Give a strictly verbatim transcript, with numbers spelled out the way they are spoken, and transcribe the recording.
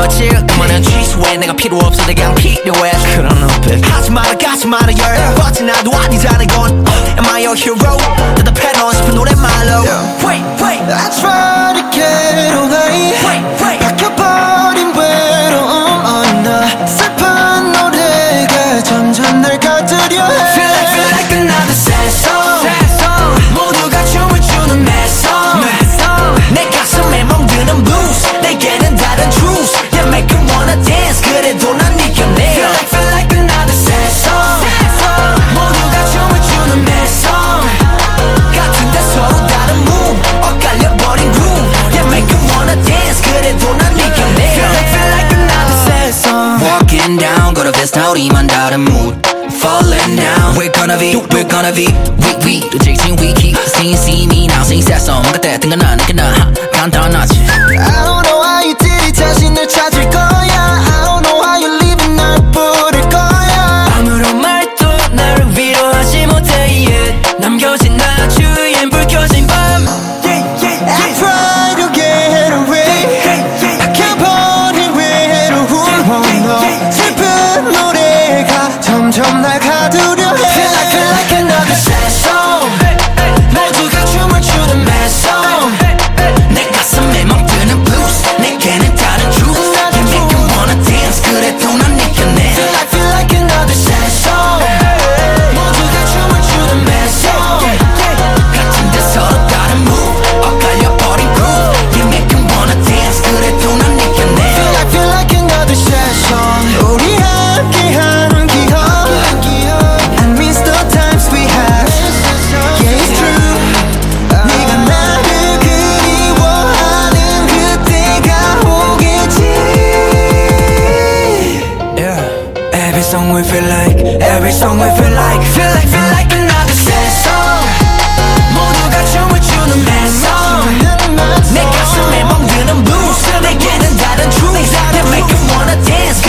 며칠 그만한 취소해 내가 필요 없어 내가 그냥 필요해 그런 눈빛 하지 마라 가지 마라 열 버튼 나도 아니잖아 이건 Am I your hero? 대답해놓고 싶은 노랫말로 Wait wait I try to get away Wait wait 박혀버린 외로움 어느 슬픈 노래가 점점 날 가두려 해 Feel like feel like another sad song 모두가 춤을 추는 mad song 내 가슴에 멍드는 blues 내게는 다른 truth Yeah make you wanna dance 그래도 난 네 곁에 Feel like feel like another sad song 모두가 춤을 추는 mad song 같은데 서로 다른 move 엇갈려버린 groove Yeah make you wanna dance 그래도 난 네 곁에 Feel like feel like another sad song Walking down go to Vista 우리만 다른 mood Falling down We're gonna be We're gonna be We we 또 직진 we keep Sing see me now sing sad song 뭔가 때뜬 나 느껴나 간단하지 I don't know how you did it 자신을 찾을 거야 I don't know how you living 날 부를 거야 아무런 말도 나를 위로하지 못해 yeah. 남겨진 나 주위엔 불 켜진 밤 yeah, yeah, yeah. I try to get away 박혀버린 외로움 어느 슬픈 노래가 점점 날 가두려 해 Feel like feel like another sad song 모두가 춤을 추는 mad song 내 가슴에 멍드는 blues 내게는 다른 truth You make you wanna dance 그래도 난 네 곁에 Feel like feel like another sad song 모두가 춤을 추는 mad song 같은데 서로 다른 move 엇갈려버린 groove You make you wanna dance 그래도 난 네 곁에 Feel like feel like another sad song 우리 함께한 기억 I miss the times we had Yeah it's true 네가 나를 그리워하는 그때가 오겠지 Yeah. Every song we feel like, every song we feel like, feel like, feel like another sad song. 모두가 춤을 추는 mad song. 내 가슴에 멍드는 blues. 내게는 다른 truth. They make you wanna dance.